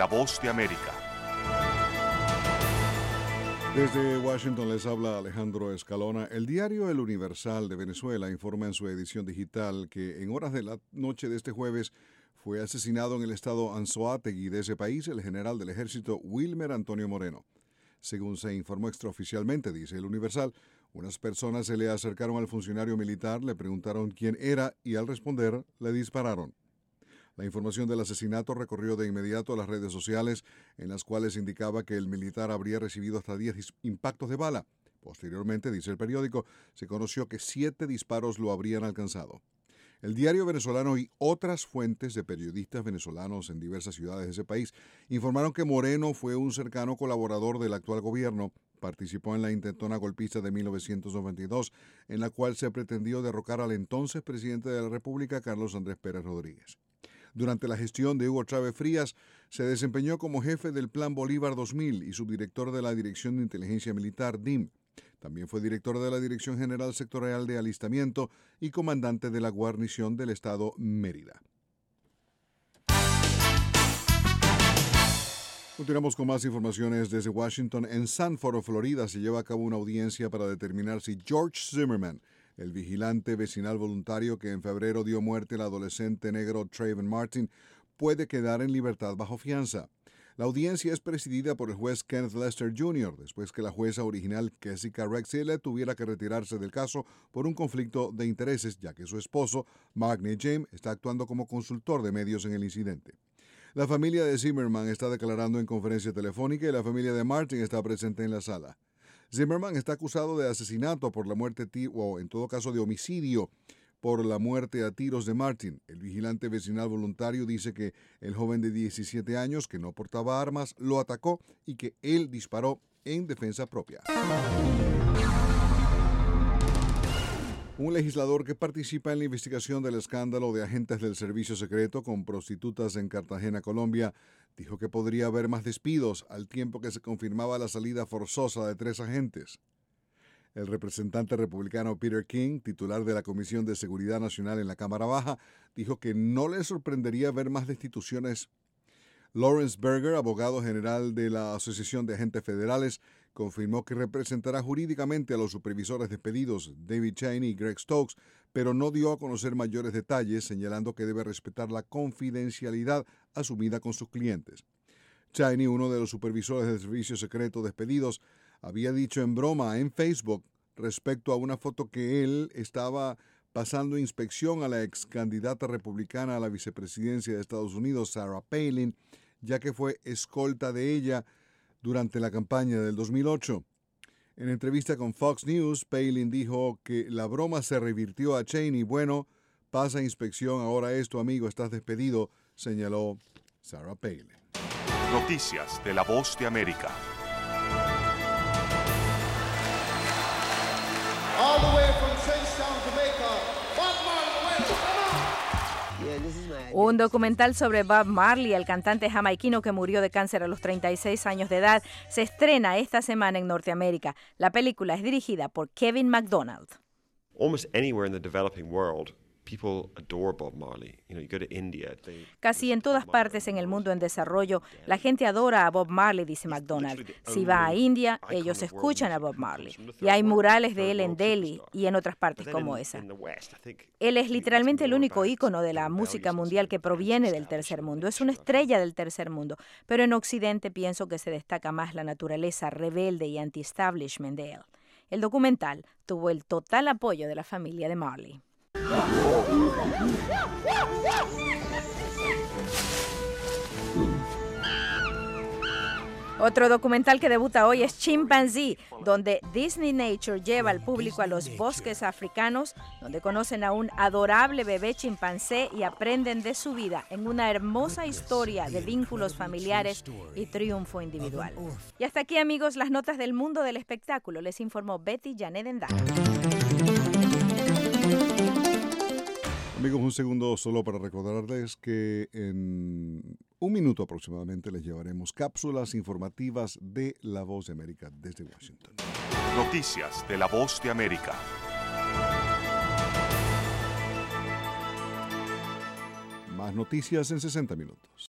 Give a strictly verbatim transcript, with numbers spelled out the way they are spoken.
La Voz de América. Desde Washington les habla Alejandro Escalona. El diario El Universal de Venezuela informa en su edición digital que en horas de la noche de este jueves fue asesinado en el estado Anzoátegui de ese país el general del ejército Wilmer Antonio Moreno. Según se informó extraoficialmente, dice El Universal, unas personas se le acercaron al funcionario militar, le preguntaron quién era y al responder le dispararon. La información del asesinato recorrió de inmediato las redes sociales, en las cuales indicaba que el militar habría recibido hasta diez impactos de bala. Posteriormente, dice el periódico, se conoció que siete disparos lo habrían alcanzado. El diario venezolano y otras fuentes de periodistas venezolanos en diversas ciudades de ese país informaron que Moreno fue un cercano colaborador del actual gobierno. Participó en la intentona golpista de mil novecientos noventa y dos, en la cual se pretendió derrocar al entonces presidente de la República, Carlos Andrés Pérez Rodríguez. Durante la gestión de Hugo Chávez Frías, se desempeñó como jefe del Plan Bolívar dos mil y subdirector de la Dirección de Inteligencia Militar, D I M. También fue director de la Dirección General Sectorial de Alistamiento y comandante de la guarnición del estado Mérida. Continuamos con más informaciones desde Washington. En Sanford, Florida, se lleva a cabo una audiencia para determinar si George Zimmerman, el vigilante vecinal voluntario que en febrero dio muerte al adolescente negro Trayvon Martin, puede quedar en libertad bajo fianza. La audiencia es presidida por el juez Kenneth Lester junior, después que la jueza original Jessica Rexille tuviera que retirarse del caso por un conflicto de intereses, ya que su esposo, Mark Nejame, está actuando como consultor de medios en el incidente. La familia de Zimmerman está declarando en conferencia telefónica y la familia de Martin está presente en la sala. Zimmerman está acusado de asesinato por la muerte, o en todo caso de homicidio, por la muerte a tiros de Martin. El vigilante vecinal voluntario dice que el joven de diecisiete años, que no portaba armas, lo atacó y que él disparó en defensa propia. Un legislador que participa en la investigación del escándalo de agentes del servicio secreto con prostitutas en Cartagena, Colombia, dijo que podría haber más despidos al tiempo que se confirmaba la salida forzosa de tres agentes. El representante republicano Peter King, titular de la Comisión de Seguridad Nacional en la Cámara Baja, dijo que no le sorprendería ver más destituciones. Lawrence Berger, abogado general de la Asociación de Agentes Federales, confirmó que representará jurídicamente a los supervisores despedidos David Cheney y Greg Stokes, pero no dio a conocer mayores detalles, señalando que debe respetar la confidencialidad asumida con sus clientes. Cheney, uno de los supervisores del servicio secreto despedidos, había dicho en broma en Facebook respecto a una foto que él estaba pasando inspección a la ex candidata republicana a la vicepresidencia de Estados Unidos, Sarah Palin, ya que fue escolta de ella durante la campaña del dos mil ocho. En entrevista con Fox News, Palin dijo que la broma se revirtió a Cheney. Bueno, pasa inspección, ahora es tu amigo, estás despedido, señaló Sarah Palin. Noticias de La Voz de América. All the way from Trenchtown, Jamaica, Bob Marley, come on! Un documental sobre Bob Marley, el cantante jamaiquino que murió de cáncer a los treinta y seis años de edad, se estrena esta semana en Norteamérica. La película es dirigida por Kevin MacDonald. Almost anywhere in the developing world, people adore Bob Marley. You know, you go to India, they... Casi en todas partes en el mundo en desarrollo, la gente adora a Bob Marley, dice MacDonald. Si va a India, ellos escuchan a Bob Marley. Y hay murales de él en Delhi y en otras partes como esa. Él es literalmente el único ícono de la música mundial que proviene del tercer mundo. Es una estrella del tercer mundo. Pero en Occidente pienso que se destaca más la naturaleza rebelde y anti-establishment de él. El documental tuvo el total apoyo de la familia de Marley. Otro documental que debuta hoy es Chimpanzee, donde Disney Nature lleva al público a los bosques africanos, donde conocen a un adorable bebé chimpancé y aprenden de su vida en una hermosa historia de vínculos familiares y triunfo individual. Y hasta aquí, amigos, las notas del mundo del espectáculo. Les informó Betty Janet Endá. Amigos, un segundo solo para recordarles que en un minuto aproximadamente les llevaremos cápsulas informativas de La Voz de América desde Washington. Noticias de La Voz de América. Más noticias en sesenta minutos.